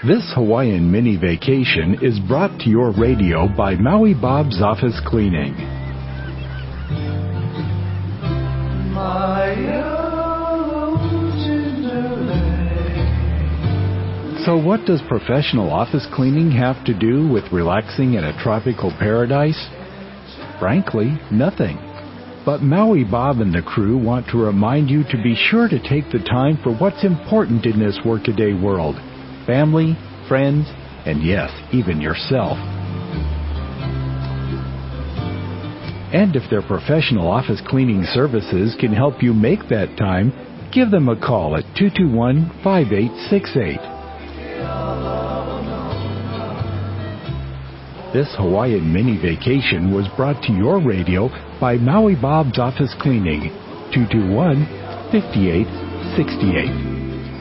This Hawaiian mini vacation is brought to your radio by Maui Bob's Office Cleaning. So what does professional office cleaning have to do with relaxing in a tropical paradise? Frankly, nothing. But Maui Bob and the crew want to remind you to be sure to take the time for what's important in this workaday world. Family, friends, and yes, even yourself. And if their professional office cleaning services can help you make that time, give them a call at 221-5868. This Hawaiian mini vacation was brought to your radio by Maui Bob's Office Cleaning, 221-5868.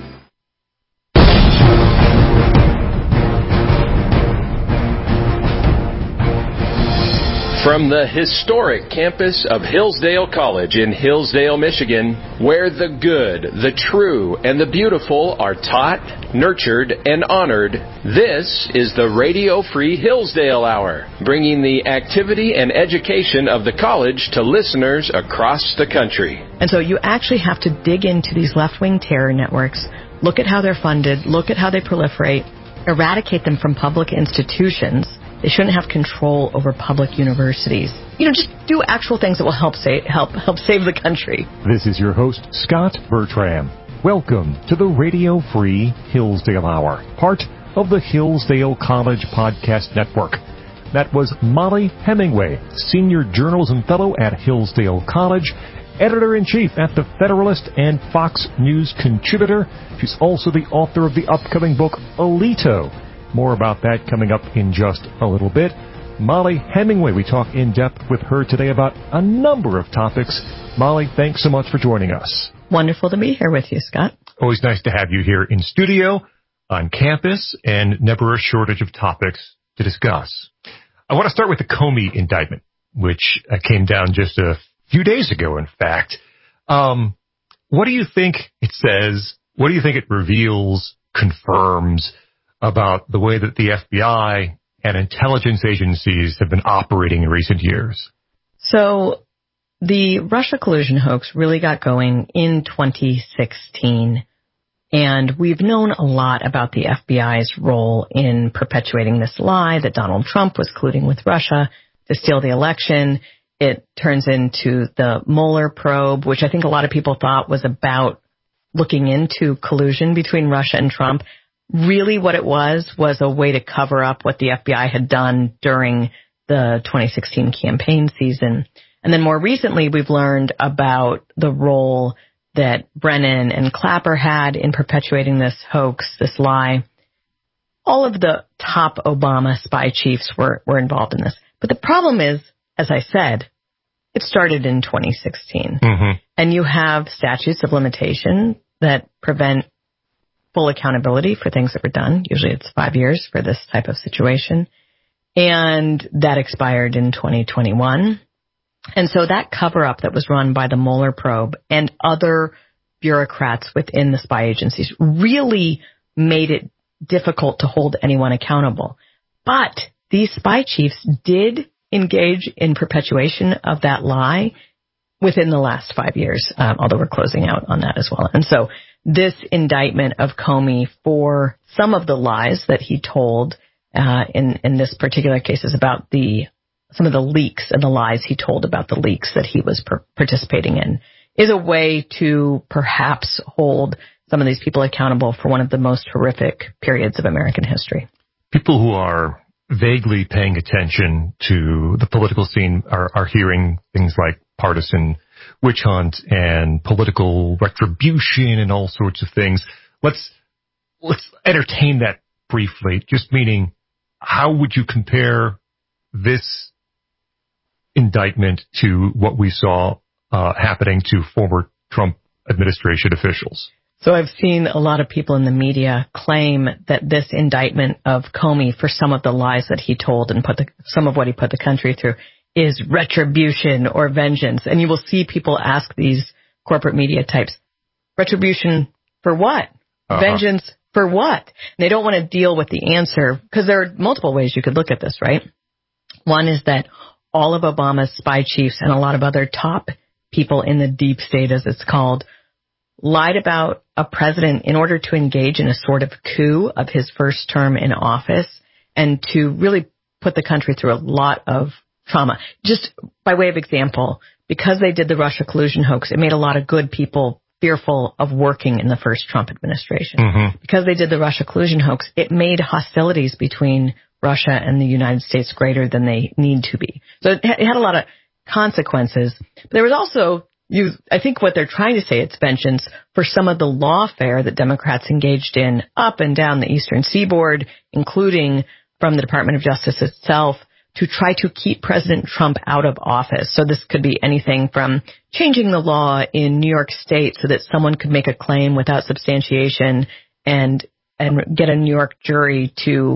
From the historic campus of Hillsdale College in Hillsdale, Michigan, where the good, the true, and the beautiful are taught, nurtured, and honored, this is the Radio Free Hillsdale Hour, bringing the activity and education of the college to listeners across the country. And so you actually have to dig into these left-wing terror networks, look at how they're funded, look at how they proliferate, eradicate them from public institutions. They shouldn't have control over public universities. Just do actual things that will help save the country. This is your host, Scott Bertram. Welcome to the Radio Free Hillsdale Hour, part of the Hillsdale College Podcast Network. That was Molly Hemingway, Senior Journalism Fellow at Hillsdale College, Editor-in-Chief at The Federalist and Fox News contributor. She's also the author of the upcoming book, Alito. More about that coming up in just a little bit. Molly Hemingway, we talk in depth with her today about a number of topics. Molly, thanks so much for joining us. Wonderful to be here with you, Scott. Always nice to have you here in studio, on campus, and never a shortage of topics to discuss. I want to start with the Comey indictment, which came down just a few days ago, in fact. What do you think it says? What do you think it reveals, confirms about the way that the FBI and intelligence agencies have been operating in recent years? So the Russia collusion hoax really got going in 2016, and we've known a lot about the FBI's role in perpetuating this lie that Donald Trump was colluding with Russia to steal the election. It turns into the Mueller probe, which I think a lot of people thought was about looking into collusion between Russia and Trump. Really what it was a way to cover up what the FBI had done during the 2016 campaign season. And then more recently, we've learned about the role that Brennan and Clapper had in perpetuating this hoax, this lie. All of the top Obama spy chiefs were involved in this. But the problem is, as I said, it started in 2016. Mm-hmm. And you have statutes of limitation that prevent full accountability for things that were done. Usually it's 5 years for this type of situation. And that expired in 2021. And so that cover-up that was run by the Mueller probe and other bureaucrats within the spy agencies really made it difficult to hold anyone accountable. But these spy chiefs did engage in perpetuation of that lie within the last 5 years, although we're closing out on that as well. And so this indictment of Comey for some of the lies that he told in this particular case is about some of the leaks and the lies he told about the leaks that he was participating in is a way to perhaps hold some of these people accountable for one of the most horrific periods of American history. People who are vaguely paying attention to the political scene are hearing things like partisan witch hunt and political retribution and all sorts of things. Let's entertain that briefly, just meaning how would you compare this indictment to what we saw happening to former Trump administration officials? So I've seen a lot of people in the media claim that this indictment of Comey for some of the lies that he told and some of what he put the country through is retribution or vengeance. And you will see people ask these corporate media types, retribution for what? Vengeance For what? And they don't want to deal with the answer because there are multiple ways you could look at this, right? One is that all of Obama's spy chiefs and a lot of other top people in the deep state, as it's called, lied about a president in order to engage in a sort of coup of his first term in office and to really put the country through a lot of trauma. Just by way of example, because they did the Russia collusion hoax, it made a lot of good people fearful of working in the first Trump administration. Mm-hmm. Because they did the Russia collusion hoax, it made hostilities between Russia and the United States greater than they need to be. So it had a lot of consequences. But there was also, I think what they're trying to say, it's vengeance for some of the lawfare that Democrats engaged in up and down the eastern seaboard, including from the Department of Justice itself, to try to keep President Trump out of office. So this could be anything from changing the law in New York State so that someone could make a claim without substantiation and get a New York jury to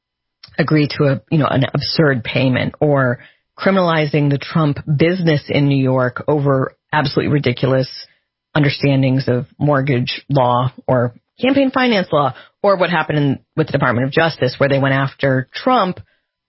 agree to an absurd payment, or criminalizing the Trump business in New York over absolutely ridiculous understandings of mortgage law or campaign finance law, or what happened with the Department of Justice, where they went after Trump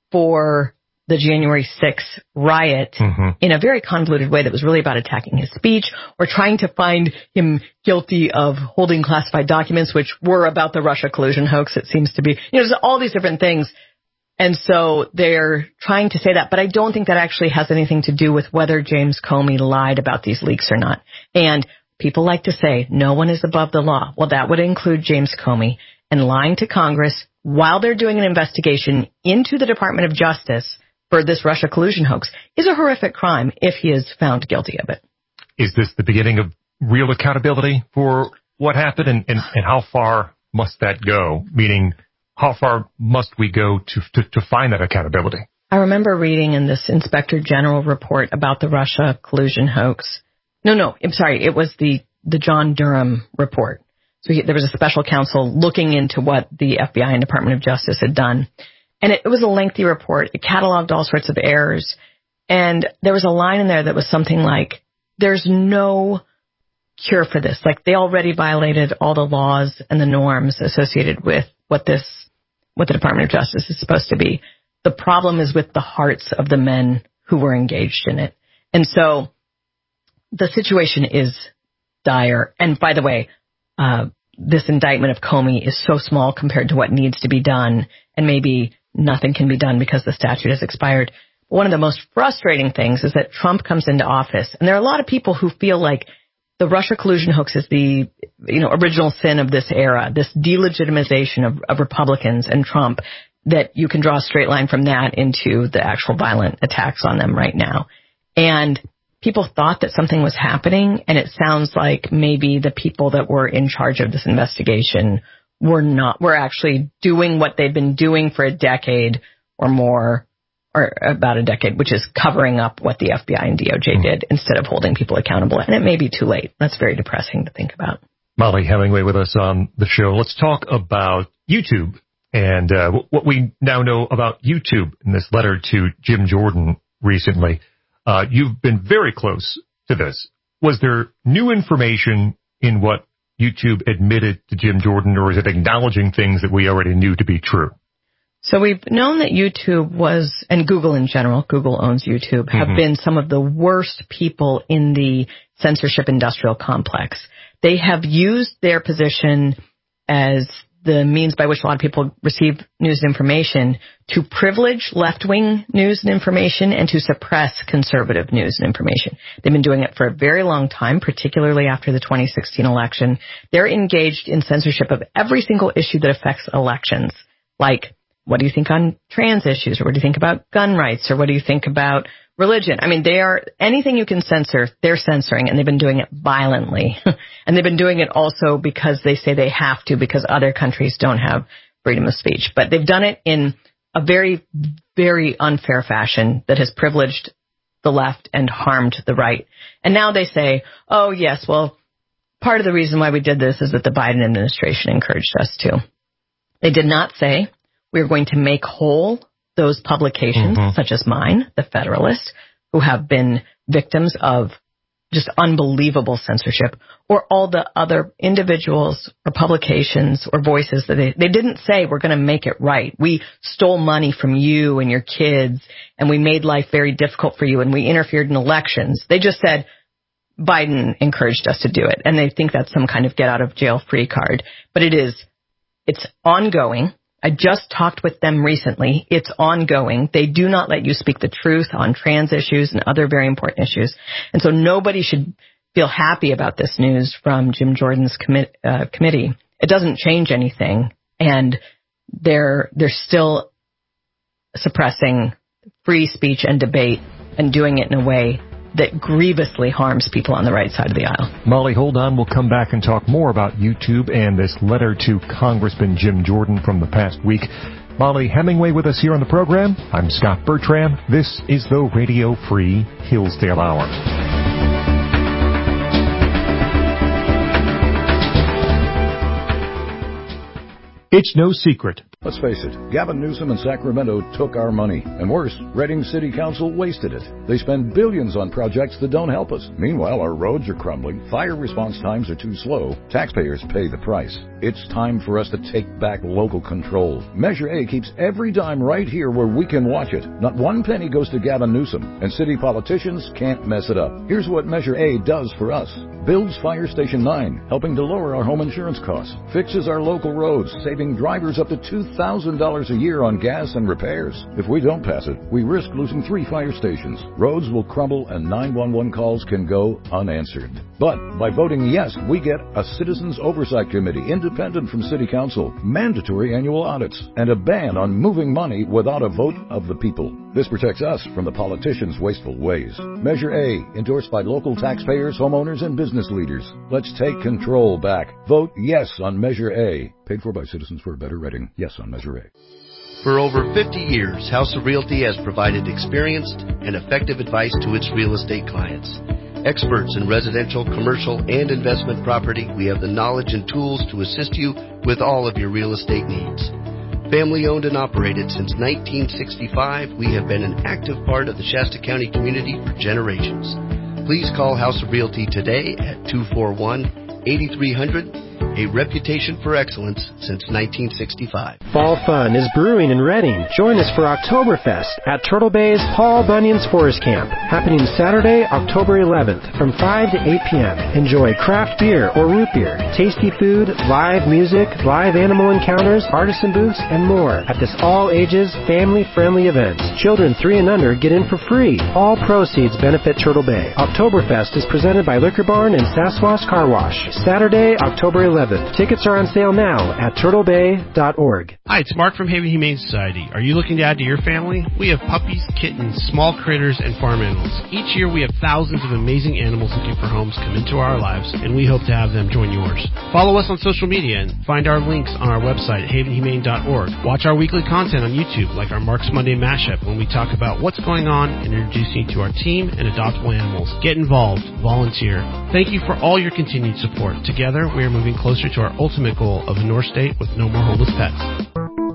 for the January 6th riot in a very convoluted way that was really about attacking his speech or trying to find him guilty of holding classified documents, which were about the Russia collusion hoax, it seems to be. There's all these different things. And so they're trying to say that, but I don't think that actually has anything to do with whether James Comey lied about these leaks or not. And people like to say no one is above the law. Well, that would include James Comey, and lying to Congress while they're doing an investigation into the Department of Justice for this Russia collusion hoax is a horrific crime if he is found guilty of it. Is this the beginning of real accountability for what happened, and how far must that go? Meaning, how far must we go to find that accountability? I remember reading in this Inspector General report about the Russia collusion hoax. No, I'm sorry. It was the John Durham report. So there was a special counsel looking into what the FBI and Department of Justice had done. And it was a lengthy report. It cataloged all sorts of errors. And there was a line in there that was something like, there's no cure for this. Like, they already violated all the laws and the norms associated with what the Department of Justice is supposed to be. The problem is with the hearts of the men who were engaged in it. And so the situation is dire. And by the way, this indictment of Comey is so small compared to what needs to be done, and maybe nothing can be done because the statute has expired. One of the most frustrating things is that Trump comes into office, and there are a lot of people who feel like the Russia collusion hoax is the original sin of this era, this delegitimization of Republicans and Trump, that you can draw a straight line from that into the actual violent attacks on them right now. And people thought that something was happening, and it sounds like maybe the people that were in charge of this investigation were actually doing what they've been doing for a decade or more, or about a decade, which is covering up what the FBI and DOJ did instead of holding people accountable. And it may be too late. That's very depressing to think about. Molly Hemingway with us on the show. Let's talk about YouTube and what we now know about YouTube in this letter to Jim Jordan recently. You've been very close to this. Was there new information in what YouTube admitted to Jim Jordan, or is it acknowledging things that we already knew to be true? So we've known that YouTube and Google in general, Google owns YouTube, have been some of the worst people in the censorship industrial complex. They have used their position as the means by which a lot of people receive news and information to privilege left-wing news and information and to suppress conservative news and information. They've been doing it for a very long time, particularly after the 2016 election. They're engaged in censorship of every single issue that affects elections, like, what do you think on trans issues? Or what do you think about gun rights? Or what do you think about religion? I mean, anything you can censor, they're censoring, and they've been doing it violently. And they've been doing it also because they say they have to, because other countries don't have freedom of speech. But they've done it in a very, very unfair fashion that has privileged the left and harmed the right. And now they say, oh, yes, well, part of the reason why we did this is that the Biden administration encouraged us to. They did not say, we're going to make whole those publications, such as mine, The Federalist, who have been victims of just unbelievable censorship, or all the other individuals or publications or voices that they didn't say we're going to make it right. We stole money from you and your kids, and we made life very difficult for you, and we interfered in elections. They just said Biden encouraged us to do it, and they think that's some kind of get-out-of-jail-free card. But it's ongoing. I just talked with them recently. It's ongoing. They do not let you speak the truth on trans issues and other very important issues. And so nobody should feel happy about this news from Jim Jordan's committee. It doesn't change anything. And they're still suppressing free speech and debate and doing it in a way that grievously harms people on the right side of the aisle. Molly, hold on. We'll come back and talk more about YouTube and this letter to Congressman Jim Jordan from the past week. Molly Hemingway with us here on the program. I'm Scott Bertram. This is the Radio Free Hillsdale Hour. It's no secret. Let's face it, Gavin Newsom and Sacramento took our money. And worse, Redding City Council wasted it. They spend billions on projects that don't help us. Meanwhile, our roads are crumbling, fire response times are too slow, taxpayers pay the price. It's time for us to take back local control. Measure A keeps every dime right here where we can watch it. Not one penny goes to Gavin Newsom, and city politicians can't mess it up. Here's what Measure A does for us. Builds Fire Station 9, helping to lower our home insurance costs. Fixes our local roads, saving drivers up to $2,000 a year on gas and repairs. If we don't pass it, we risk losing 3 fire stations. Roads will crumble and 911 calls can go unanswered. But by voting yes, we get a Citizens Oversight Committee, independent from City Council, mandatory annual audits, and a ban on moving money without a vote of the people. This protects us from the politicians' wasteful ways. Measure A, endorsed by local taxpayers, homeowners, and business leaders. Let's take control back. Vote yes on Measure A. Paid for by Citizens for a Better Reading. Yes on Measure A. For over 50 years, House of Realty has provided experienced and effective advice to its real estate clients. Experts in residential, commercial, and investment property, we have the knowledge and tools to assist you with all of your real estate needs. Family owned and operated since 1965, we have been an active part of the Shasta County community for generations. Please call House of Realty today at 241-8300, a reputation for excellence since 1965. Fall fun is brewing in Redding. Join us for Oktoberfest at Turtle Bay's Paul Bunyan's Forest Camp, happening Saturday, October 11th from 5 to 8 p.m. Enjoy craft beer or root beer, tasty food, live music, live animal encounters, artisan booths, and more at this all-ages, family-friendly event. Children 3 and under get in for free. All proceeds benefit Turtle Bay. Oktoberfest is presented by Liquor Barn and Sasquatch Car Wash. Saturday, October 11th. Tickets are on sale now at turtlebay.org. Hi, it's Mark from Haven Humane Society. Are you looking to add to your family? We have puppies, kittens, small critters, and farm animals. Each year we have thousands of amazing animals looking for homes come into our lives, and we hope to have them join yours. Follow us on social media and find our links on our website at havenhumane.org. Watch our weekly content on YouTube, like our Mark's Monday Mashup, when we talk about what's going on and introduce you to our team and adoptable animals. Get involved. Volunteer. Thank you for all your continued support. Together, we are moving closer to our ultimate goal of a North State with no more homeless pets.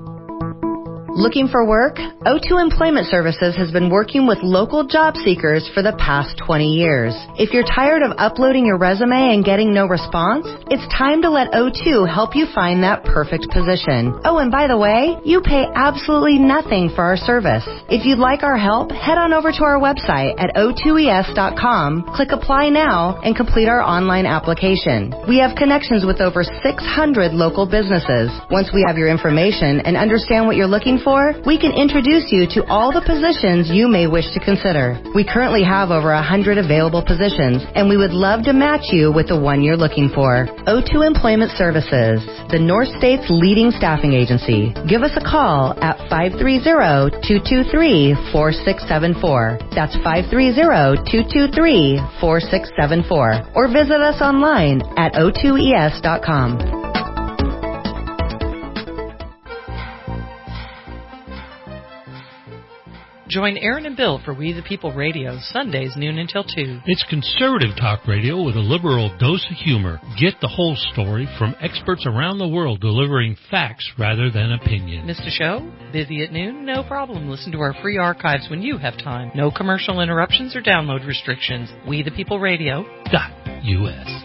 Looking for work? O2 Employment Services has been working with local job seekers for the past 20 years. If you're tired of uploading your resume and getting no response, it's time to let O2 help you find that perfect position. Oh, and by the way, you pay absolutely nothing for our service. If you'd like our help, head on over to our website at o2es.com, click Apply Now, and complete our online application. We have connections with over 600 local businesses. Once we have your information and understand what you're looking for, we can introduce you to all the positions you may wish to consider. We currently have over 100 available positions, and we would love to match you with the one you're looking for. O2 Employment Services, the North State's leading staffing agency. Give us a call at 530-223-4674. That's 530-223-4674. Or visit us online at o2es.com. Join Aaron and Bill for We the People Radio, Sundays noon until 2. It's conservative talk radio with a liberal dose of humor. Get the whole story from experts around the world delivering facts rather than opinion. Missed a show? Busy at noon? No problem. Listen to our free archives when you have time. No commercial interruptions or download restrictions. We the People Radio.us.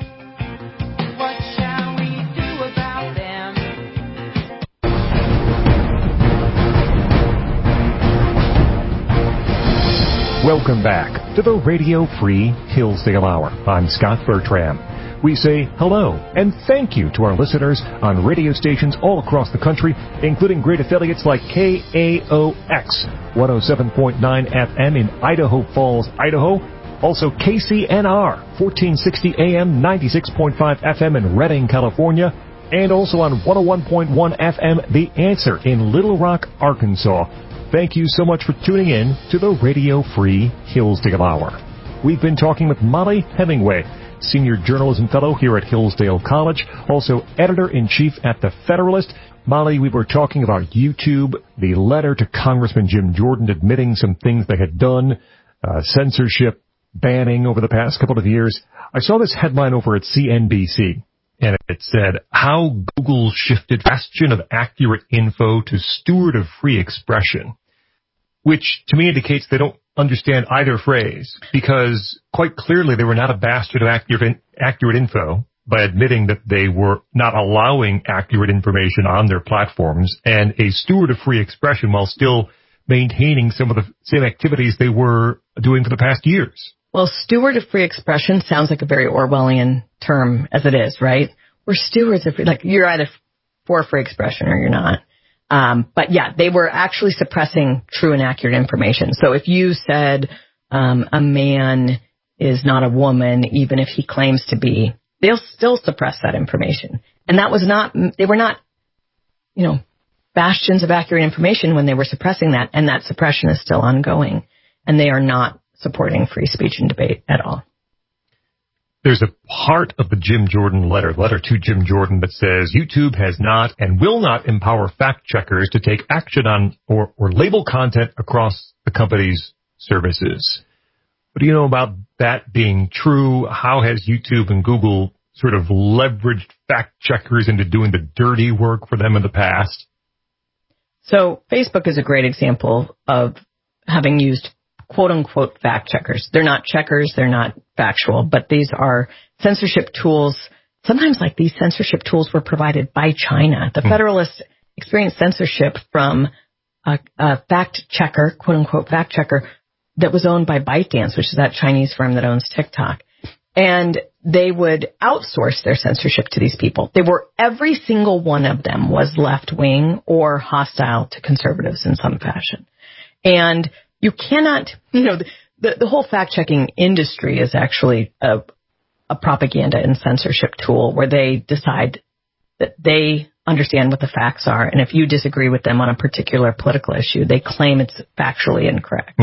Welcome back to the Radio Free Hillsdale Hour. I'm Scott Bertram. We say hello and thank you to our listeners on radio stations all across the country, including great affiliates like KAOX 107.9 FM in Idaho Falls, Idaho. Also KCNR 1460 AM 96.5 FM in Redding, California. And also on 101.1 FM The Answer in Little Rock, Arkansas. Thank you so much for tuning in to the Radio Free Hillsdale Hour. We've been talking with Molly Hemingway, Senior Journalism Fellow here at Hillsdale College, also Editor-in-Chief at The Federalist. Molly, we were talking about YouTube, the letter to Congressman Jim Jordan admitting some things they had done, censorship, banning over the past couple of years. I saw this headline over at CNBC, and it said, how Google shifted bastion of accurate info to steward of free expression, which to me indicates they don't understand either phrase, because quite clearly they were not a bastard of accurate info by admitting that they were not allowing accurate information on their platforms, and a steward of free expression while still maintaining some of the same activities they were doing for the past years. Well, steward of free expression sounds like a very Orwellian term as it is, right? We're stewards of free, like you're either for free expression or you're not. But yeah, they were actually suppressing true and accurate information. So if you said a man is not a woman, even if he claims to be, they'll still suppress that information. And that was not, they were not, bastions of accurate information when they were suppressing that. And that suppression is still ongoing. And they are not supporting free speech and debate at all. There's a part of the Jim Jordan letter to Jim Jordan, that says YouTube has not and will not empower fact checkers to take action on or label content across the company's services. What do you know about that being true? How has YouTube and Google sort of leveraged fact checkers into doing the dirty work for them in the past? So Facebook is a great example of having used quote-unquote fact checkers. They're not checkers, they're not factual, but these are censorship tools. Sometimes like these censorship tools were provided by China. The Federalists experienced censorship from a fact checker, quote-unquote fact checker, that was owned by ByteDance, which is that Chinese firm that owns TikTok. And they would outsource their censorship to these people. Every single one of them was left-wing or hostile to conservatives in some fashion. And you cannot, the whole fact-checking industry is actually a propaganda and censorship tool where they decide that they understand what the facts are. And if you disagree with them on a particular political issue, they claim it's factually incorrect.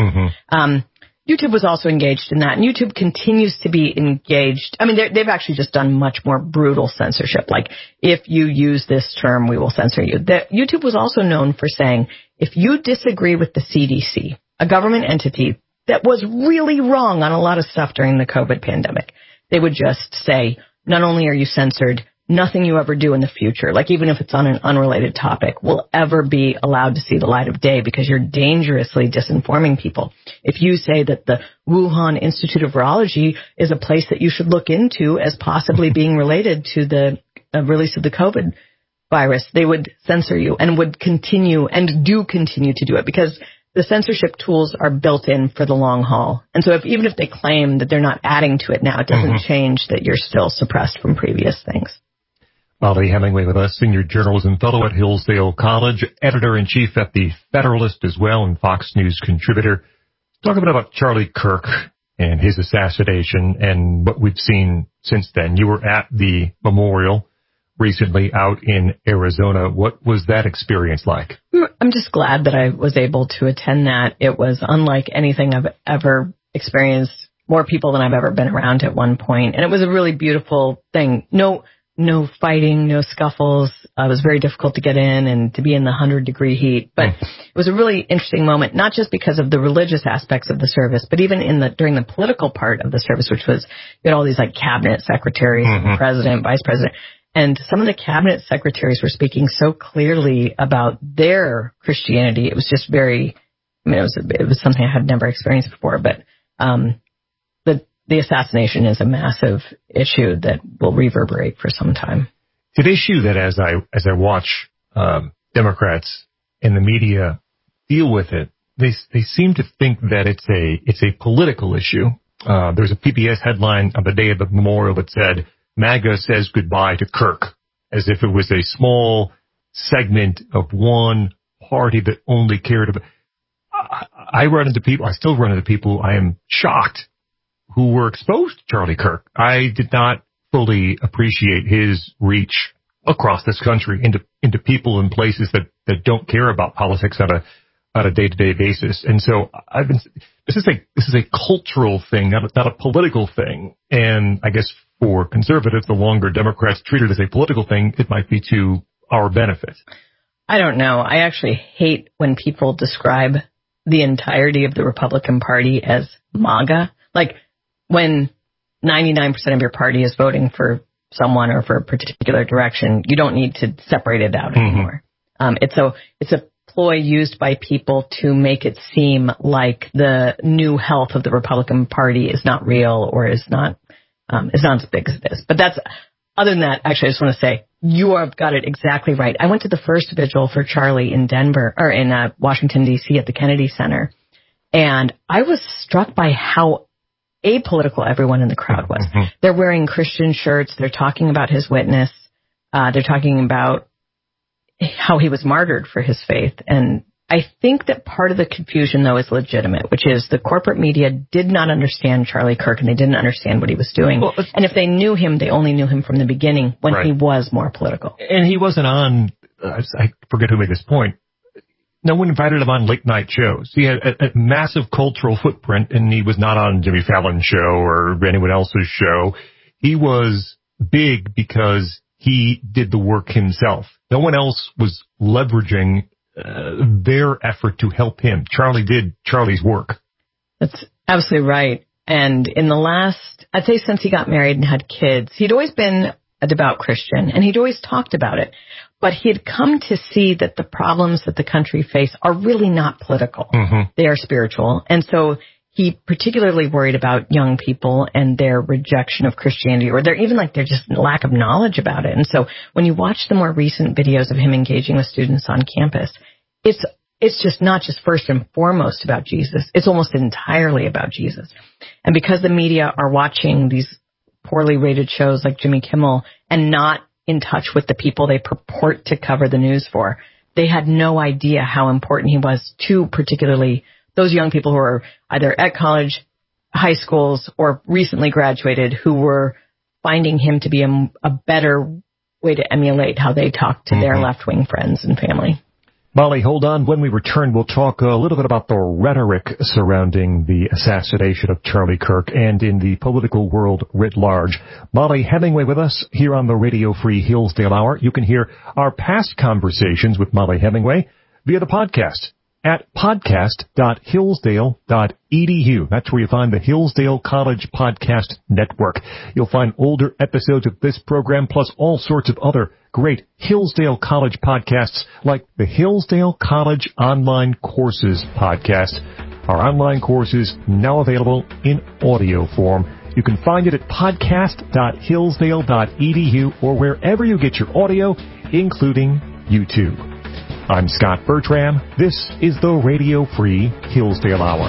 YouTube was also engaged in that, and YouTube continues to be engaged. I mean, they've actually just done much more brutal censorship. Like, if you use this term, we will censor you. YouTube was also known for saying, if you disagree with the CDC, a government entity that was really wrong on a lot of stuff during the COVID pandemic, they would just say, not only are you censored, nothing you ever do in the future, like even if it's on an unrelated topic, will ever be allowed to see the light of day because you're dangerously disinforming people. If you say that the Wuhan Institute of Virology is a place that you should look into as possibly being related to the release of the COVID virus, they would censor you and would continue and do continue to do it because the censorship tools are built in for the long haul. And so even if they claim that they're not adding to it now, it doesn't change that you're still suppressed from previous things. Molly Hemingway with us, Senior Journalism Fellow at Hillsdale College, Editor-in-Chief at The Federalist as well, and Fox News contributor. Talk a bit about Charlie Kirk and his assassination and what we've seen since then. You were at the memorial recently out in Arizona. What was that experience like? I'm just glad that I was able to attend that. It was unlike anything I've ever experienced, more people than I've ever been around at one point. And it was a really beautiful thing. No no fighting, no scuffles. It was very difficult to get in and to be in the 100-degree heat. But it was a really interesting moment, not just because of the religious aspects of the service, but even during the political part of the service, which was, you had all these like cabinet secretaries, president, vice president. And some of the cabinet secretaries were speaking so clearly about their Christianity. It was just very, it was something I had never experienced before. But the assassination is a massive issue that will reverberate for some time. It's an issue that as I watch Democrats and the media deal with it, they seem to think that it's a political issue. There's a PBS headline on the day of the memorial that said, MAGA says goodbye to Kirk, as if it was a small segment of one party that only cared about. I still run into people I am shocked who were exposed to Charlie Kirk. I did not fully appreciate his reach across this country into people and places that don't care about politics on a day-to-day basis. And so this is a cultural thing, not a political thing. And I guess for conservatives, the longer Democrats treat it as a political thing, it might be to our benefit. I don't know. I actually hate when people describe the entirety of the Republican Party as MAGA. Like when 99% of your party is voting for someone or for a particular direction, you don't need to separate it out anymore. It's a ploy used by people to make it seem like the new health of the Republican Party is not real or is not as big as it is. But other than that, actually, I just want to say you have got it exactly right. I went to the first vigil for Charlie in Washington, D.C. at the Kennedy Center, and I was struck by how apolitical everyone in the crowd was. They're wearing Christian shirts. They're talking about his witness. They're talking about how he was martyred for his faith. And I think that part of the confusion, though, is legitimate, which is the corporate media did not understand Charlie Kirk and they didn't understand what he was doing. Well, and if they knew him, they only knew him from the beginning when he was more political. And he wasn't on, I forget who made this point. No one invited him on late night shows. He had a massive cultural footprint, and he was not on Jimmy Fallon's show or anyone else's show. He was big because he did the work himself. No one else was leveraging their effort to help him. Charlie did Charlie's work. That's absolutely right. And in the last, I'd say since he got married and had kids, he'd always been a devout Christian, and he'd always talked about it. But he had come to see that the problems that the country face are really not political. They are spiritual. And so he particularly worried about young people and their rejection of Christianity, or their just lack of knowledge about it. And so when you watch the more recent videos of him engaging with students on campus, it's just not just first and foremost about Jesus. It's almost entirely about Jesus. And because the media are watching these poorly rated shows like Jimmy Kimmel and not in touch with the people they purport to cover the news for, they had no idea how important he was to particularly those young people who are either at college, high schools, or recently graduated, who were finding him to be a better way to emulate how they talk to their left-wing friends and family. Molly, hold on. When we return, we'll talk a little bit about the rhetoric surrounding the assassination of Charlie Kirk and in the political world writ large. Molly Hemingway with us here on the Radio Free Hillsdale Hour. You can hear our past conversations with Molly Hemingway via the podcast at podcast.hillsdale.edu. That's where you find the Hillsdale College Podcast Network. You'll find older episodes of this program, plus all sorts of other great Hillsdale College podcasts, like the Hillsdale College Online Courses podcast. Our online courses now available in audio form. You can find it at podcast.hillsdale.edu or wherever you get your audio, including YouTube. I'm Scott Bertram. This is the Radio Free Hillsdale Hour.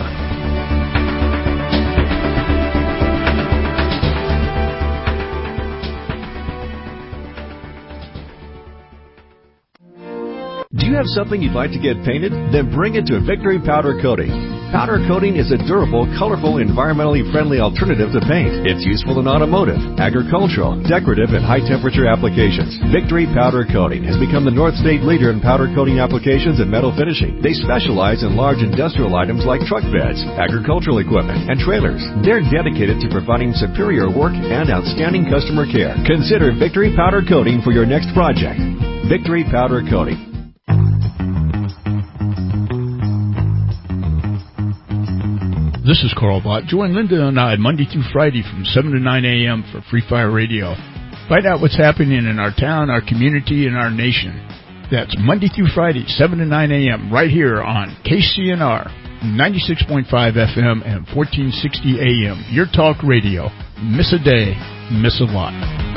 Do you have something you'd like to get painted? Then bring it to Victory Powder Coating. Powder coating is a durable, colorful, environmentally friendly alternative to paint. It's useful in automotive, agricultural, decorative, and high-temperature applications. Victory Powder Coating has become the North State leader in powder coating applications and metal finishing. They specialize in large industrial items like truck beds, agricultural equipment, and trailers. They're dedicated to providing superior work and outstanding customer care. Consider Victory Powder Coating for your next project. Victory Powder Coating. This is Carl Bott. Join Linda and I Monday through Friday from 7 to 9 a.m. for Free Fire Radio. Find out what's happening in our town, our community, and our nation. That's Monday through Friday, 7 to 9 a.m. right here on KCNR, 96.5 FM and 1460 AM. Your talk radio. Miss a day, miss a lot.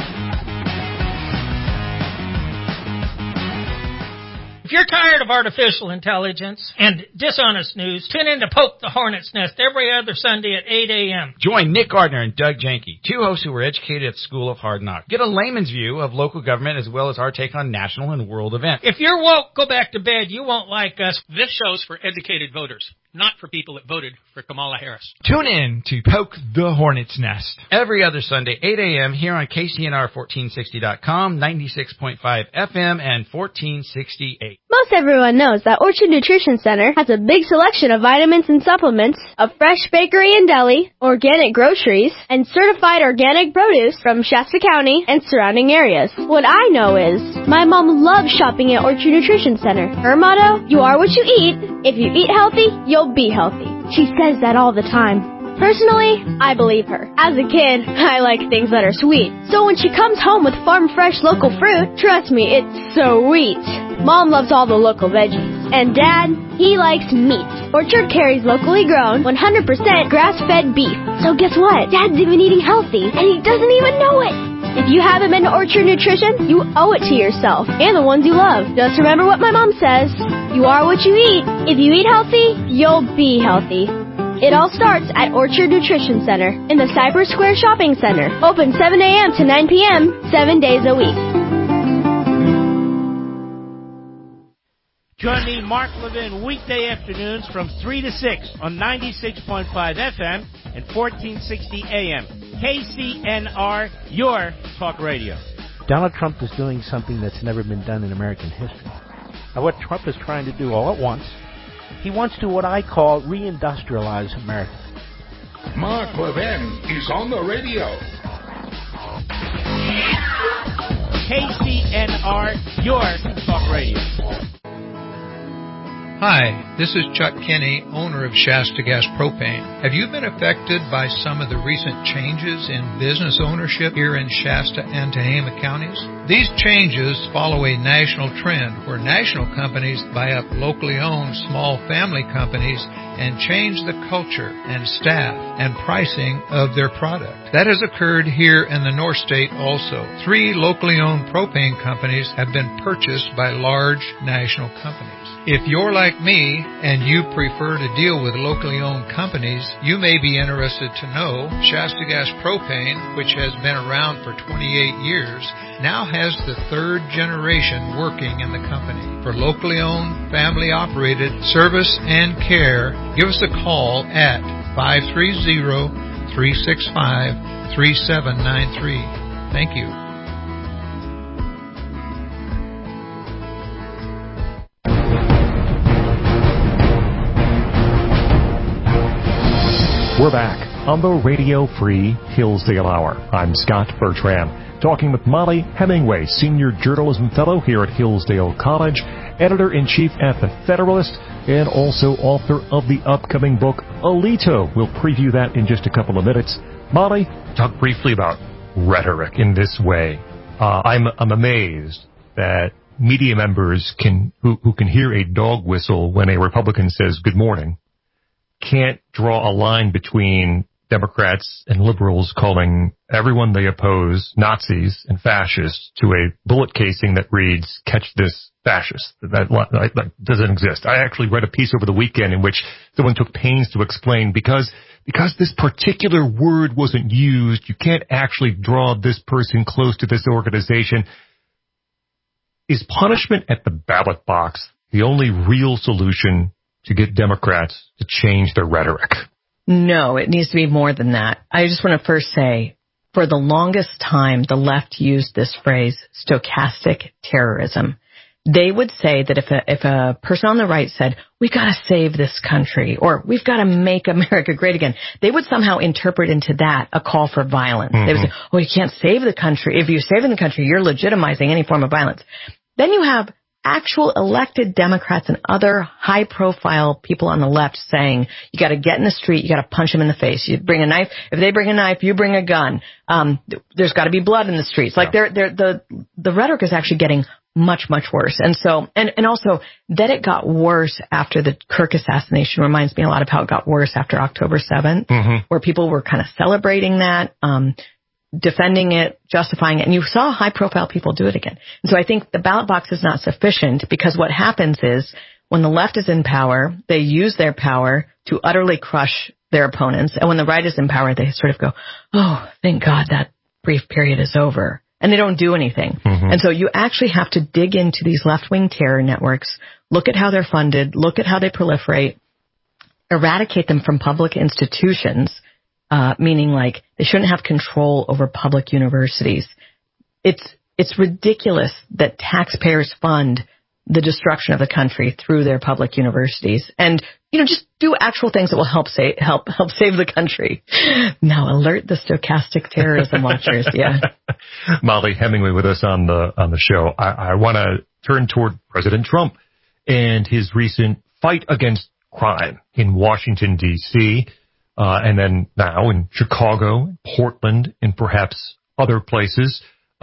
If you're tired of artificial intelligence and dishonest news, tune in to Poke the Hornet's Nest every other Sunday at 8 a.m. Join Nick Gardner and Doug Janke, two hosts who were educated at School of Hard Knocks. Get a layman's view of local government as well as our take on national and world events. If you're woke, go back to bed. You won't like us. This show's for educated voters, not for people that voted for Kamala Harris. Tune in to Poke the Hornet's Nest every other Sunday, 8 a.m. here on KCNR1460.com, 96.5 FM, and 1468. Most everyone knows that Orchard Nutrition Center has a big selection of vitamins and supplements, a fresh bakery and deli, organic groceries, and certified organic produce from Shasta County and surrounding areas. What I know is my mom loves shopping at Orchard Nutrition Center. Her motto, you are what you eat. If you eat healthy, you'll be healthy. She says that all the time. Personally, I believe her. As a kid, I like things that are sweet. So when she comes home with farm-fresh local fruit, trust me, it's sweet. Mom loves all the local veggies. And Dad, he likes meat. Orchard carries locally grown, 100% grass-fed beef. So guess what? Dad's even eating healthy, and he doesn't even know it. If you haven't been to Orchard Nutrition, you owe it to yourself and the ones you love. Just remember what my mom says. You are what you eat. If you eat healthy, you'll be healthy. It all starts at Orchard Nutrition Center in the Cypress Square Shopping Center. Open 7 a.m. to 9 p.m., 7 days a week. Join me, Mark Levin, weekday afternoons from 3 to 6 on 96.5 FM and 1460 AM. KCNR, your talk radio. Donald Trump is doing something that's never been done in American history. Now, what Trump is trying to do all at once, he wants to what I call reindustrialize America. Mark Levin is on the radio. KCNR, your talk radio. Hi, this is Chuck Kinney, owner of Shasta Gas Propane. Have you been affected by some of the recent changes in business ownership here in Shasta and Tehama counties? These changes follow a national trend where national companies buy up locally owned small family companies and change the culture and staff and pricing of their product. That has occurred here in the North State also. 3 locally owned propane companies have been purchased by large national companies. If you're like me and you prefer to deal with locally owned companies, you may be interested to know Shasta Gas Propane, which has been around for 28 years, now has the 3rd generation working in the company. For locally owned, family operated service and care, give us a call at 530-365-3793. Thank you. We're back on the Radio Free Hillsdale Hour. I'm Scott Bertram, talking with Molly Hemingway, Senior Journalism Fellow here at Hillsdale College, Editor-in-Chief at The Federalist, and also author of the upcoming book, Alito. We'll preview that in just a couple of minutes. Molly? Talk briefly about rhetoric in this way. I'm amazed that media members who can hear a dog whistle when a Republican says good morning can't draw a line between Democrats and liberals calling everyone they oppose Nazis and fascists to a bullet casing that reads, catch this fascist. That doesn't exist. I actually read a piece over the weekend in which someone took pains to explain because this particular word wasn't used, you can't actually draw this person close to this organization. Is punishment at the ballot box the only real solution to get Democrats to change their rhetoric? No, it needs to be more than that. I just want to first say, for the longest time, the left used this phrase, stochastic terrorism. They would say that if a person on the right said, we've got to save this country, or we've got to make America great again, they would somehow interpret into that a call for violence. They would say, oh, you can't save the country. If you're saving the country, you're legitimizing any form of violence. Then you have actual elected Democrats and other high-profile people on the left saying, you got to get in the street, you got to punch them in the face. You bring a knife. If they bring a knife, you bring a gun. There's got to be blood in the streets. Like the rhetoric is actually getting much, much worse. And so, and also that it got worse after the Kirk assassination reminds me a lot of how it got worse after October 7th, where people were kind of celebrating that, defending it, justifying it, and you saw high-profile people do it again. And so I think the ballot box is not sufficient, because what happens is when the left is in power, they use their power to utterly crush their opponents, and when the right is in power, they sort of go, oh, thank God that brief period is over, and they don't do anything. And so you actually have to dig into these left-wing terror networks, look at how they're funded, look at how they proliferate, eradicate them from public institutions, meaning like they shouldn't have control over public universities. It's ridiculous that taxpayers fund the destruction of the country through their public universities, and just do actual things that will help save the country. Now alert the stochastic terrorism watchers. Yeah. Molly Hemingway with us on the show. I want to turn toward President Trump and his recent fight against crime in Washington, D.C., and then now in Chicago, Portland, and perhaps other places.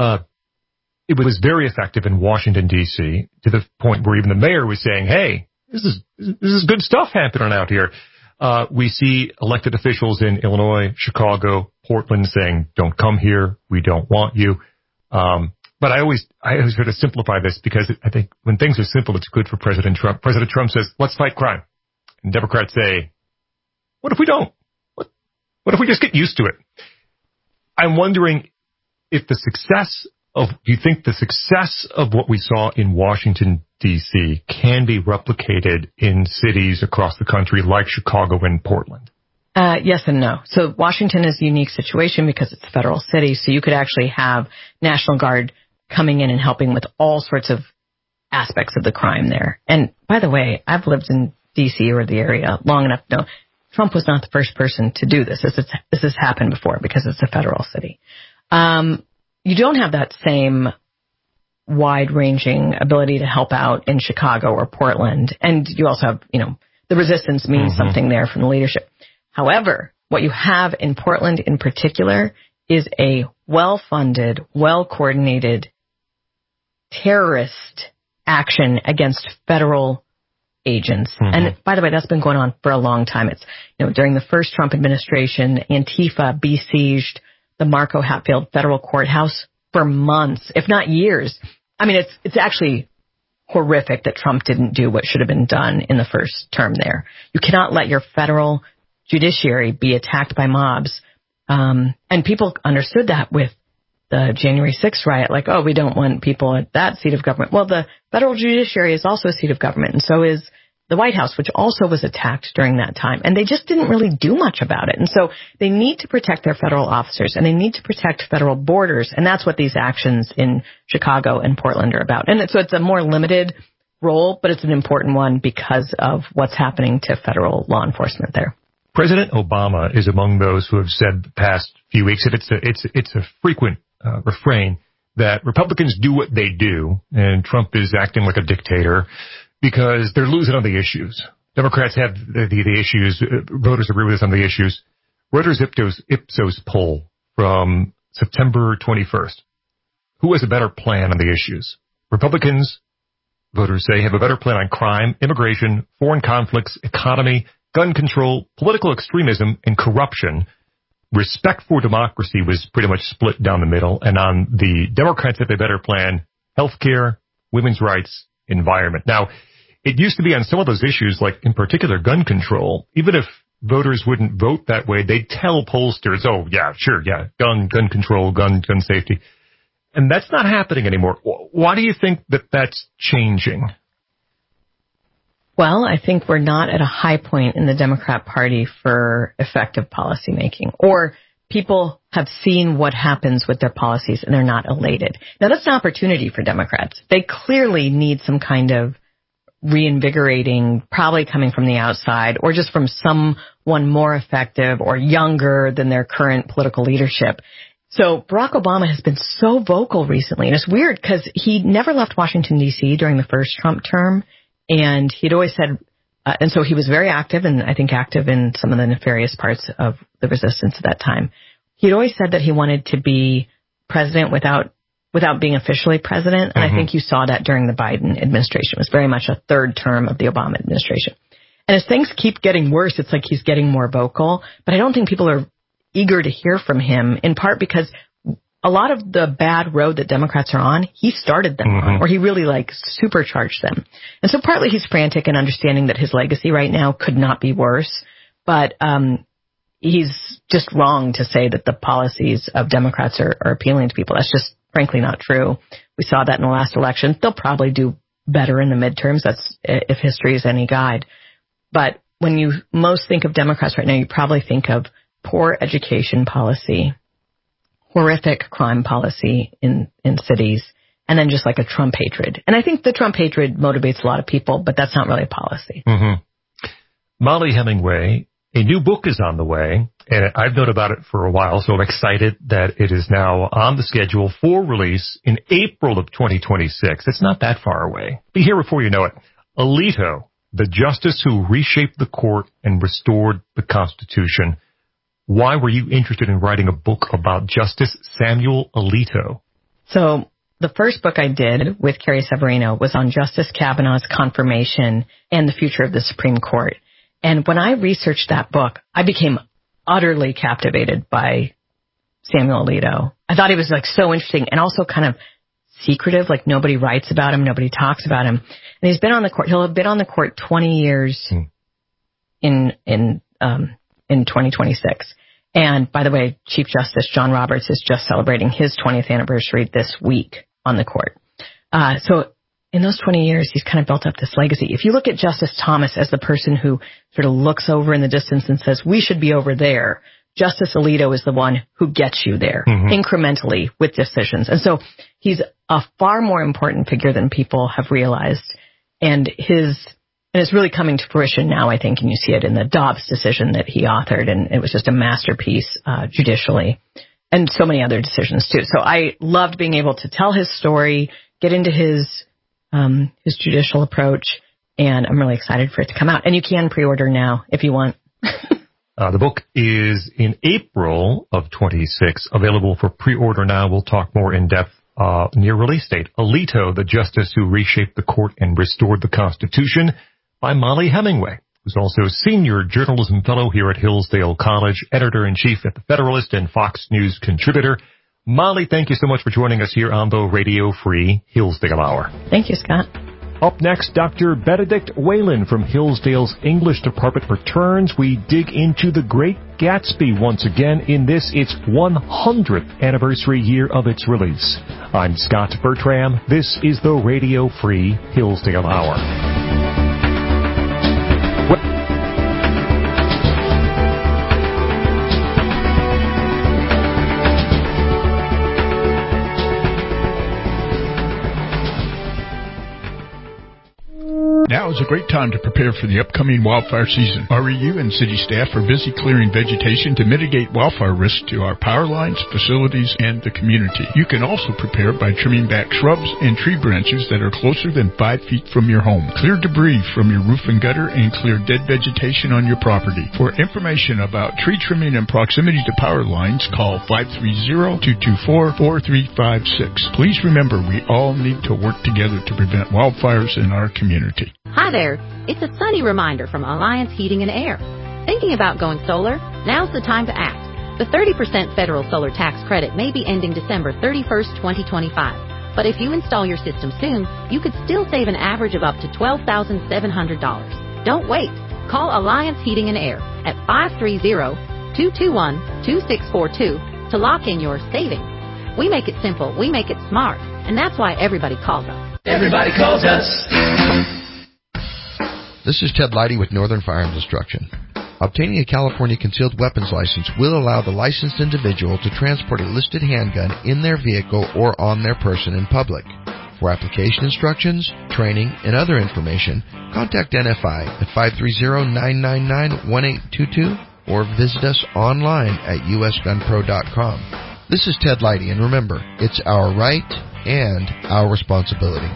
It was very effective in Washington, D.C., to the point where even the mayor was saying, hey, this is good stuff happening out here. We see elected officials in Illinois, Chicago, Portland saying, don't come here. We don't want you. But I always try to simplify this, because I think when things are simple, it's good for President Trump. President Trump says, let's fight crime. And Democrats say, what if we don't? What if we just get used to it? I'm wondering if do you think the success of what we saw in Washington, D.C. can be replicated in cities across the country like Chicago and Portland? Yes and no. So Washington is a unique situation because it's a federal city, so you could actually have National Guard coming in and helping with all sorts of aspects of the crime there. And by the way, I've lived in D.C. or the area long enough to know Trump was not the first person to do this. This has happened before because it's a federal city. You don't have that same wide-ranging ability to help out in Chicago or Portland. And you also have, the resistance means something there from the leadership. However, what you have in Portland in particular is a well-funded, well-coordinated terrorist action against federal agents. And by the way, that's been going on for a long time. It's, during the first Trump administration, Antifa besieged the Marco Hatfield federal courthouse for months, if not years. I mean, it's actually horrific that Trump didn't do what should have been done in the first term there. You cannot let your federal judiciary be attacked by mobs. And people understood that with the January 6th riot, like, oh, we don't want people at that seat of government. Well, the federal judiciary is also a seat of government, and so is the White House, which also was attacked during that time. And they just didn't really do much about it. And so they need to protect their federal officers, and they need to protect federal borders. And that's what these actions in Chicago and Portland are about. And so it's a more limited role, but it's an important one because of what's happening to federal law enforcement there. President Obama is among those who have said the past few weeks that it's a frequent refrain that Republicans do what they do, and Trump is acting like a dictator because they're losing on the issues. Democrats have the issues. Voters agree with us on the issues. Reuters Ipsos poll from September 21st. Who has a better plan on the issues? Republicans, voters say, have a better plan on crime, immigration, foreign conflicts, economy, gun control, political extremism, and corruption. Respect for democracy was pretty much split down the middle. And on the Democrats have a better plan, healthcare, women's rights, environment. Now, it used to be on some of those issues, like in particular gun control, even if voters wouldn't vote that way, they'd tell pollsters, oh, yeah, sure, yeah, gun control, gun safety. And that's not happening anymore. Why do you think that that's changing? Well, I think we're not at a high point in the Democrat Party for effective policymaking, or people have seen what happens with their policies and they're not elated. Now, that's an opportunity for Democrats. They clearly need some kind of reinvigorating, probably coming from the outside or just from someone more effective or younger than their current political leadership. So Barack Obama has been so vocal recently, and it's weird because he never left Washington, D.C. during the first Trump term, and he'd always said, and so he was very active, and I think active in some of the nefarious parts of the resistance at that time. He'd always said that he wanted to be president without being officially president, and I think you saw that during the Biden administration. It was very much a third term of the Obama administration. And as things keep getting worse, it's like he's getting more vocal, but I don't think people are eager to hear from him, in part because a lot of the bad road that Democrats are on, he started them on, or he really supercharged them. And so partly he's frantic and understanding that his legacy right now could not be worse, but he's just wrong to say that the policies of Democrats are appealing to people. That's just frankly not true. We saw that in the last election. They'll probably do better in the midterms. That's if history is any guide. But when you most think of Democrats right now, you probably think of poor education policy, horrific crime policy in cities, and then just like a Trump hatred. And I think the Trump hatred motivates a lot of people, but that's not really a policy. Mollie Hemingway, a new book is on the way, and I've known about it for a while, so I'm excited that it is now on the schedule for release in April of 2026. It's not that far away. Be here before you know it. Alito, the justice who reshaped the court and restored the Constitution. Why were you interested in writing a book about Justice Samuel Alito? So the first book I did with Carrie Severino was on Justice Kavanaugh's confirmation and the future of the Supreme Court. And when I researched that book, I became utterly captivated by Samuel Alito. I thought he was so interesting and also kind of secretive, like nobody writes about him, nobody talks about him. And he's been on the court. He'll have been on the court 20 years in 2026. And by the way, Chief Justice John Roberts is just celebrating his 20th anniversary this week on the court. So in those 20 years, he's kind of built up this legacy. If you look at Justice Thomas as the person who sort of looks over in the distance and says, we should be over there, Justice Alito is the one who gets you there incrementally with decisions. And so he's a far more important figure than people have realized. And it's really coming to fruition now, I think, and you see it in the Dobbs decision that he authored, and it was just a masterpiece judicially, and so many other decisions too. So I loved being able to tell his story, get into his judicial approach, and I'm really excited for it to come out. And you can pre-order now if you want. The book is in April of 26, available for pre-order now. We'll talk more in depth near release date. Alito, the justice who reshaped the court and restored the Constitution, by Mollie Hemingway, who's also a senior journalism fellow here at Hillsdale College, editor-in-chief at The Federalist, and Fox News contributor. Mollie, thank you so much for joining us here on the Radio Free Hillsdale Hour. Thank you, Scott. Up next, Dr. Benedict Whalen from Hillsdale's English Department returns. We dig into The Great Gatsby once again in its 100th anniversary year of its release. I'm Scott Bertram. This is the Radio Free Hillsdale Hour. Now is a great time to prepare for the upcoming wildfire season. REU and city staff are busy clearing vegetation to mitigate wildfire risks to our power lines, facilities, and the community. You can also prepare by trimming back shrubs and tree branches that are closer than 5 feet from your home. Clear debris from your roof and gutter and clear dead vegetation on your property. For information about tree trimming and proximity to power lines, call 530-224-4356. Please remember, we all need to work together to prevent wildfires in our community. Hi there. It's a sunny reminder from Alliance Heating and Air. Thinking about going solar? Now's the time to act. The 30% federal solar tax credit may be ending December 31st, 2025. But if you install your system soon, you could still save an average of up to $12,700. Don't wait. Call Alliance Heating and Air at 530-221-2642 to lock in your savings. We make it simple. We make it smart. And that's why everybody calls us. Everybody calls us. This is Ted Leidy with Northern Firearms Instruction. Obtaining a California concealed weapons license will allow the licensed individual to transport a listed handgun in their vehicle or on their person in public. For application instructions, training, and other information, contact NFI at 530-999-1822 or visit us online at usgunpro.com. This is Ted Leidy, and remember, it's our right and our responsibility.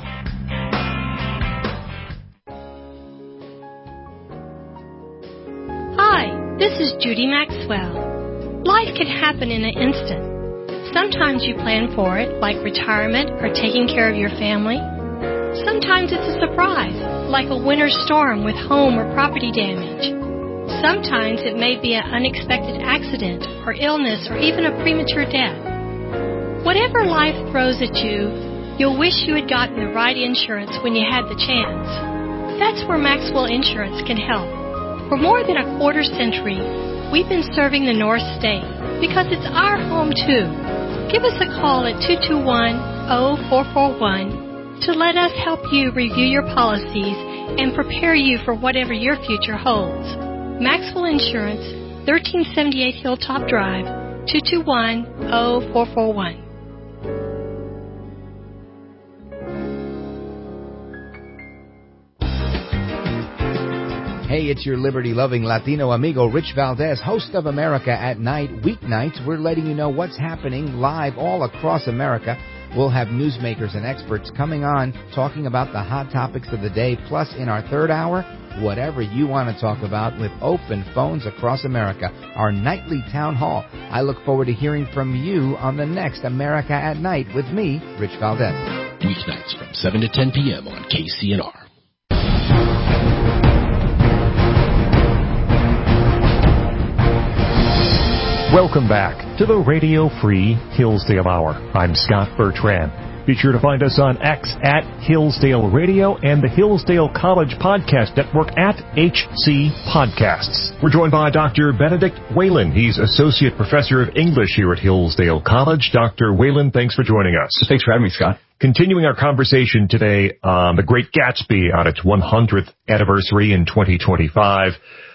Hi, this is Judy Maxwell. Life can happen in an instant. Sometimes you plan for it, like retirement or taking care of your family. Sometimes it's a surprise, like a winter storm with home or property damage. Sometimes it may be an unexpected accident or illness or even a premature death. Whatever life throws at you, you'll wish you had gotten the right insurance when you had the chance. That's where Maxwell Insurance can help. For more than a quarter century, we've been serving the North State because it's our home too. Give us a call at 221-0441 to let us help you review your policies and prepare you for whatever your future holds. Maxwell Insurance, 1378 Hilltop Drive, 221-0441. Hey, it's your liberty-loving Latino amigo, Rich Valdez, host of America at Night. Weeknights, we're letting you know what's happening live all across America. We'll have newsmakers and experts coming on, talking about the hot topics of the day. Plus, in our third hour, whatever you want to talk about with open phones across America. Our nightly town hall. I look forward to hearing from you on the next America at Night with me, Rich Valdez. Weeknights from 7 to 10 p.m. on KCNR. Welcome back to the Radio Free Hillsdale Hour. I'm Scott Bertrand. Be sure to find us on X at Hillsdale Radio and the Hillsdale College Podcast Network at HC Podcasts. We're joined by Dr. Benedict Whalen. He's Associate Professor of English here at Hillsdale College. Dr. Whalen, thanks for joining us. Thanks for having me, Scott. Continuing our conversation today on The Great Gatsby on its 100th anniversary in 2025.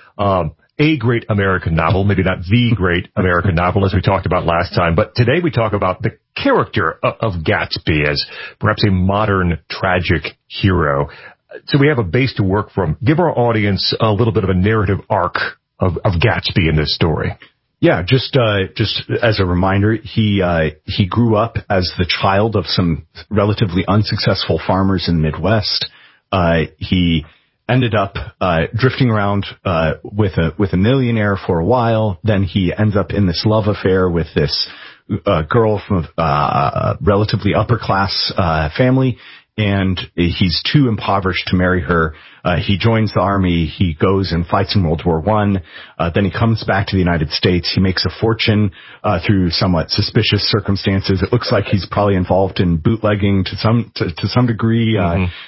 A great American novel, maybe not the great American novel as we talked about last time, but today we talk about the character of Gatsby as perhaps a modern tragic hero. So we have a base to work from. Give our audience a little bit of a narrative arc of Gatsby in this story. Yeah, just as a reminder, he grew up as the child of some relatively unsuccessful farmers in the Midwest. He ended up drifting around with a millionaire for a while. Then he ends up in this love affair with this girl from a relatively upper class family, and he's too impoverished to marry her. He joins the army. He goes and fights in World War I. Then he comes back to the United States. He makes a fortune through somewhat suspicious circumstances. It looks like he's probably involved in bootlegging to some degree.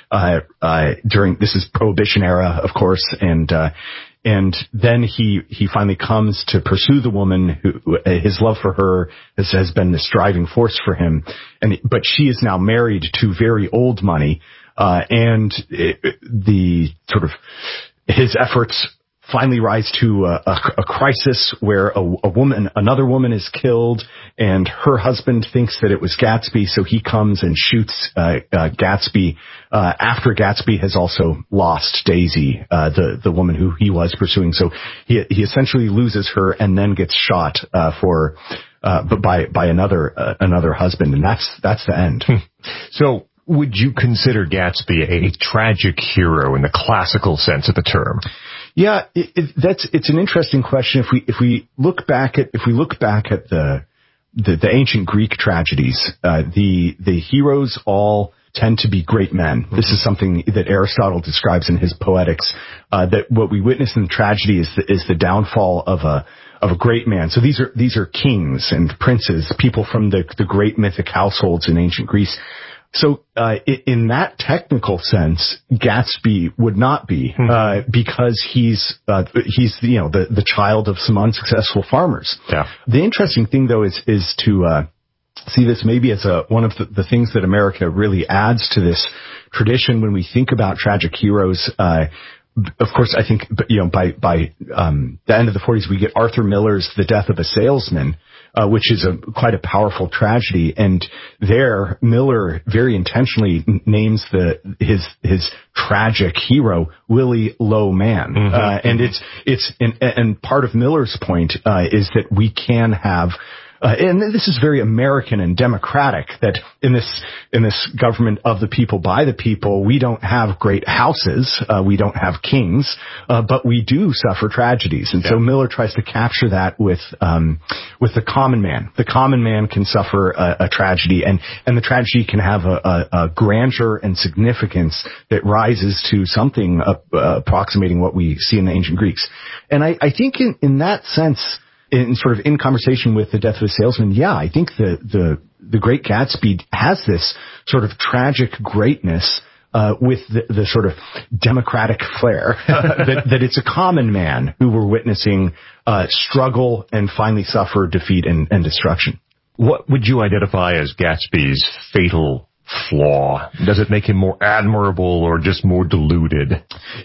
During this is Prohibition era, of course, and then he finally comes to pursue the woman who his love for her has been this driving force for him. But she is now married to very old money, and the sort of his efforts finally rise to a crisis where another woman is killed, and her husband thinks that it was Gatsby, so he comes and shoots Gatsby after Gatsby has also lost Daisy, the woman who he was pursuing. So he essentially loses her and then gets shot by another husband, and that's the end. So would you consider Gatsby a tragic hero in the classical sense of the term? Yeah, it's an interesting question. If we look back at the ancient Greek tragedies, the heroes all tend to be great men. Mm-hmm. This is something that Aristotle describes in his Poetics. That what we witness in the tragedy is the downfall of a great man. So these are kings and princes, people from the great mythic households in ancient Greece. So, in that technical sense, Gatsby would not be, because he's the child of some unsuccessful farmers. Yeah. The interesting thing, though, is to see this maybe as one of the things that America really adds to this tradition when we think about tragic heroes. of course, I think, by the end of the 40s, we get Arthur Miller's The Death of a Salesman, which is quite a powerful tragedy. And there, Miller very intentionally names his tragic hero Willie Low Man. And and part of Miller's point is that we can have and this is very American and democratic, that in this government of the people, by the people, we don't have great houses, we don't have kings, but we do suffer tragedies. And so Miller tries to capture that with the common man. The common man can suffer a tragedy, and the tragedy can have a grandeur and significance that rises to something approximating what we see in the ancient Greeks. And I think in that sense, in conversation with The Death of a Salesman, I think the Great Gatsby has this sort of tragic greatness with the sort of democratic flair that it's a common man who we're witnessing struggle and finally suffer defeat and destruction. What would you identify as Gatsby's fatal flaw? Does it make him more admirable or just more deluded?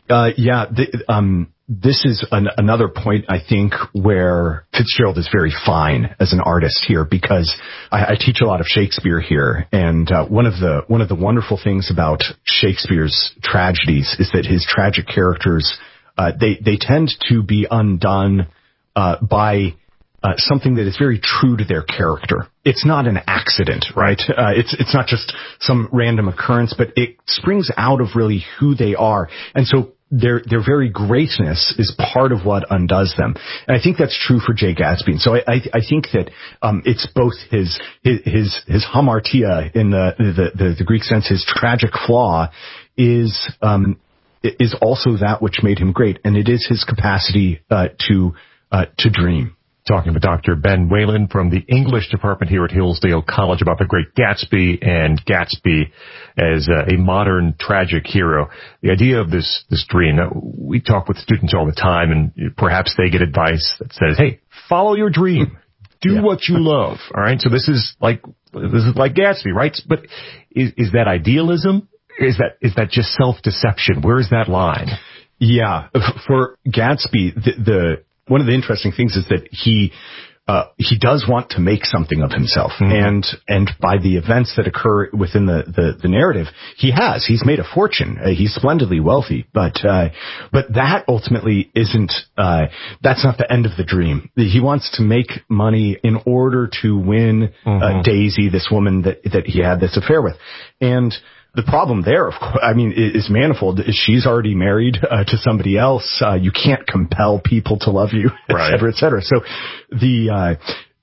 This is another point, I think, where Fitzgerald is very fine as an artist here, because I teach a lot of Shakespeare here, and one of the wonderful things about Shakespeare's tragedies is that his tragic characters they tend to be undone by something that is very true to their character. It's not an accident, right? It's not just some random occurrence, but it springs out of really who they are, and so their very greatness is part of what undoes them. And I think that's true for Jay Gatsby. And so I think that it's both his hamartia in the Greek sense, his tragic flaw is also that which made him great, and it is his capacity to dream. Talking with Dr. Ben Whalen from the English department here at Hillsdale College about the Great Gatsby and Gatsby as a modern tragic hero. The idea of this dream, we talk with students all the time, and perhaps they get advice that says, hey, follow your dream. Do what you love. All right. So this is like Gatsby, right? But is that idealism? Is that just self-deception? Where is that line? Yeah. For Gatsby, one of the interesting things is that he does want to make something of himself, and by the events that occur within the narrative, he's made a fortune. He's splendidly wealthy, but that ultimately isn't. That's not the end of the dream. He wants to make money in order to win Daisy, this woman that he had this affair with, and the problem there, of course, is manifold. She's already married to somebody else. You can't compel people to love you, et cetera, et cetera. So the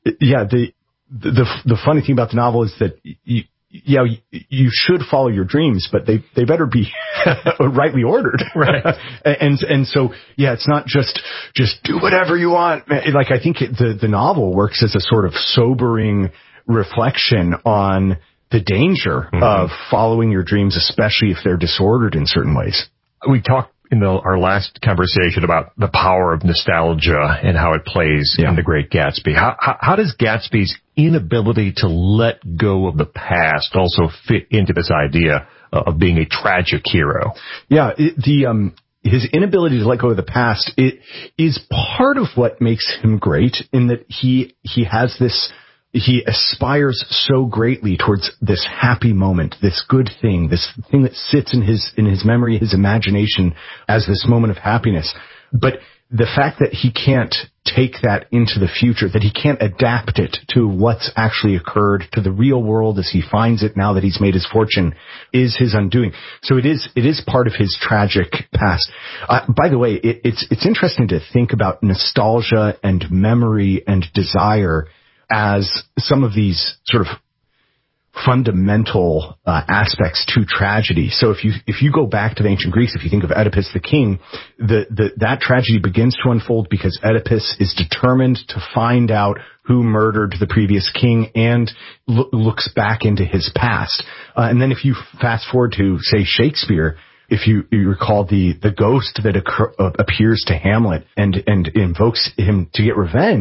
funny thing about the novel is that you should follow your dreams, but they better be rightly ordered, right? and so it's not just do whatever you want. Like, I think the novel works as a sort of sobering reflection on the danger of following your dreams, especially if they're disordered in certain ways. We talked in our last conversation about the power of nostalgia and how it plays in The Great Gatsby. How does Gatsby's inability to let go of the past also fit into this idea of being a tragic hero? Yeah, his inability to let go of the past, it is part of what makes him great, in that he has this. He aspires so greatly towards this happy moment, this good thing, this thing that sits in his memory, his imagination as this moment of happiness. But the fact that he can't take that into the future, that he can't adapt it to what's actually occurred, to the real world as he finds it now that he's made his fortune, is his undoing. So it is part of his tragic past. By the way, it's interesting to think about nostalgia and memory and desire as some of these sort of fundamental aspects to tragedy. So if you go back to the ancient Greeks, if you think of Oedipus the king, that tragedy begins to unfold because Oedipus is determined to find out who murdered the previous king and looks back into his past. And then if you fast forward to, say, Shakespeare, if you recall the ghost that appears to Hamlet and invokes him to get revenge,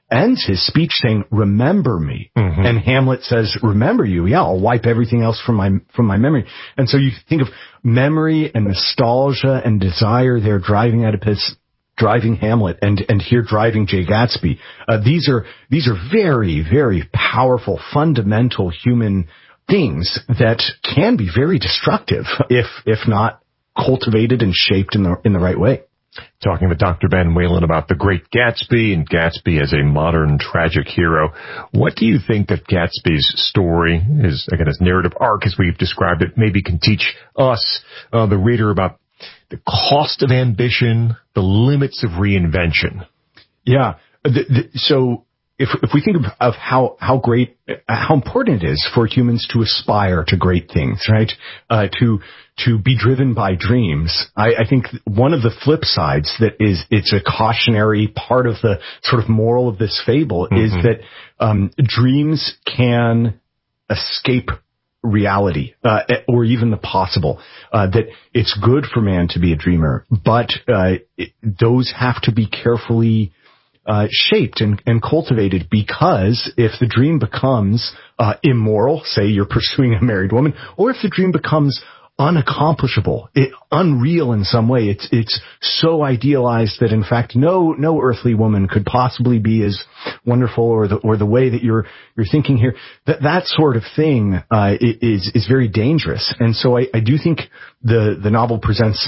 ends his speech saying, "Remember me." Mm-hmm. And Hamlet says, "Remember you? Yeah, I'll wipe everything else from my memory." And so you think of memory and nostalgia and desire there driving Oedipus, driving Hamlet, and here driving Jay Gatsby. These are very, very powerful, fundamental human things that can be very destructive if not cultivated and shaped in the right way. Talking with Dr. Ben Whalen about The Great Gatsby and Gatsby as a modern tragic hero. What do you think that Gatsby's story, his narrative arc as we've described it, maybe can teach us, the reader, about the cost of ambition, the limits of reinvention? Yeah. So if we think of how important it is for humans to aspire to great things, right? To be driven by dreams. I think one of the flip sides it's a cautionary part of the sort of moral of this fable is that dreams can escape reality, or even the possible, that it's good for man to be a dreamer, but those have to be carefully shaped and cultivated, because if the dream becomes immoral, say you're pursuing a married woman, or if the dream becomes unaccomplishable, unreal in some way, it's so idealized that in fact no earthly woman could possibly be as wonderful or the way that you're thinking here, that sort of thing is very dangerous. And so I do think the novel presents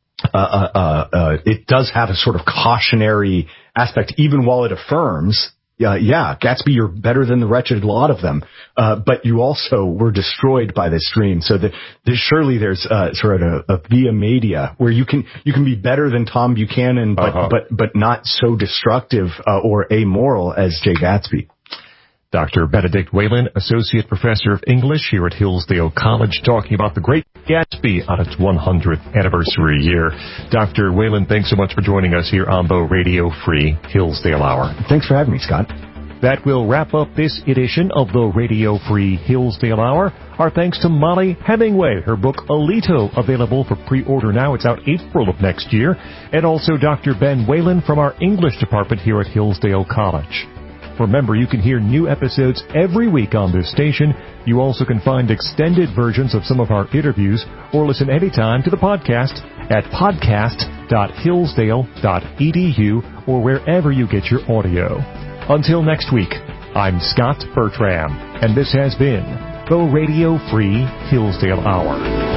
it does have a sort of cautionary aspect, even while it affirms, Gatsby, you're better than the wretched lot of them, but you also were destroyed by this dream. So surely there's sort of a via media where you can be better than Tom Buchanan, but not so destructive or amoral as Jay Gatsby. Dr. Benedict Whalen, Associate Professor of English here at Hillsdale College, talking about The Great Gatsby on its 100th anniversary year. Dr. Whalen, thanks so much for joining us here on the Radio Free Hillsdale Hour. Thanks for having me, Scott. That will wrap up this edition of the Radio Free Hillsdale Hour. Our thanks to Molly Hemingway. Her book, Alito, available for pre-order now. It's out April of next year. And also Dr. Ben Whalen from our English department here at Hillsdale College. Remember, you can hear new episodes every week on this station. You also can find extended versions of some of our interviews or listen anytime to the podcast at podcast.hillsdale.edu or wherever you get your audio. Until next week, I'm Scott Bertram, and this has been the Radio Free Hillsdale Hour.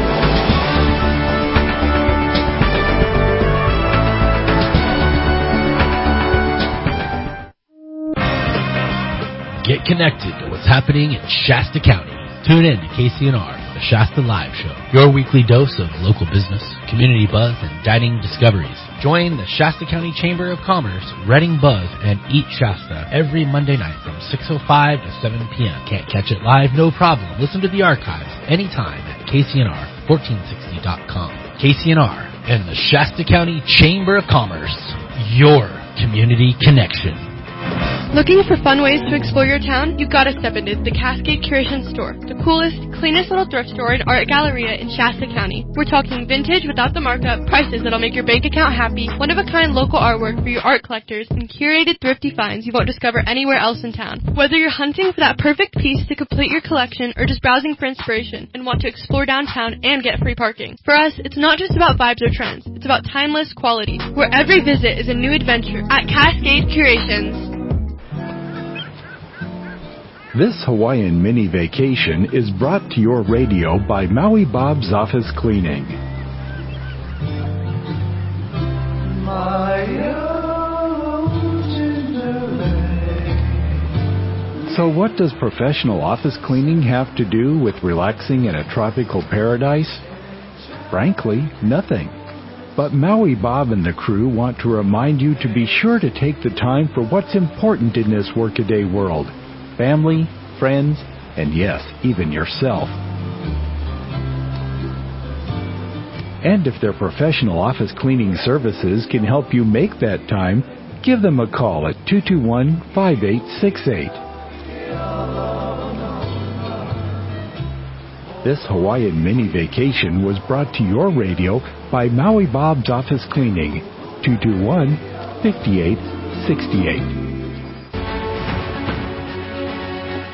Get connected to what's happening in Shasta County. Tune in to KCNR for the Shasta Live Show, your weekly dose of local business, community buzz, and dining discoveries. Join the Shasta County Chamber of Commerce, Reading Buzz, and Eat Shasta every Monday night from 6:05 to 7 p.m. Can't catch it live? No problem. Listen to the archives anytime at KCNR1460.com. KCNR and the Shasta County Chamber of Commerce, your community connection. Looking for fun ways to explore your town? You've got to step into the Cascade Curation Store, the coolest, cleanest little thrift store and art galleria in Shasta County. We're talking vintage without the markup, prices that'll make your bank account happy, one-of-a-kind local artwork for your art collectors, and curated thrifty finds you won't discover anywhere else in town. Whether you're hunting for that perfect piece to complete your collection or just browsing for inspiration and want to explore downtown and get free parking. For us, it's not just about vibes or trends. It's about timeless quality, where every visit is a new adventure at Cascade Curations. This Hawaiian mini vacation is brought to your radio by Maui Bob's Office Cleaning. So what does professional office cleaning have to do with relaxing in a tropical paradise? Frankly, nothing. But Maui Bob and the crew want to remind you to be sure to take the time for what's important in this workaday world. Family, friends, and yes, even yourself. And if their professional office cleaning services can help you make that time, give them a call at 221-5868. This Hawaiian mini vacation was brought to your radio by Maui Bob's Office Cleaning, 221-5868.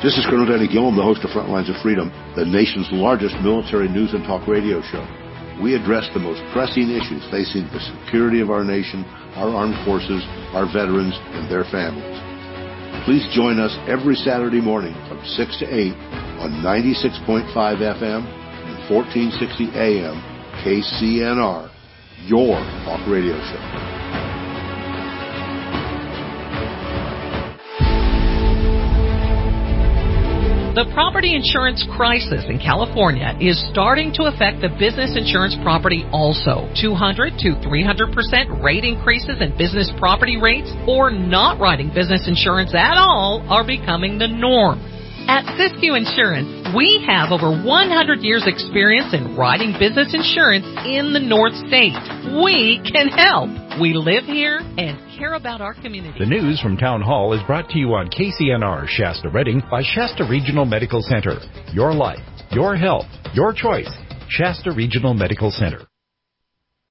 This is Colonel Danny Gillum, the host of Frontlines of Freedom, the nation's largest military news and talk radio show. We address the most pressing issues facing the security of our nation, our armed forces, our veterans, and their families. Please join us every Saturday morning from 6 to 8 on 96.5 FM and 1460 AM KCNR, your talk radio show. The property insurance crisis in California is starting to affect the business insurance property also. 200 to 300% rate increases in business property rates or not writing business insurance at all are becoming the norm. At Siskiyou Insurance, we have over 100 years experience in writing business insurance in the North State. We can help. We live here and care about our community. The news from Town Hall is brought to you on KCNR Shasta Redding by Shasta Regional Medical Center. Your life, your health, your choice. Shasta Regional Medical Center.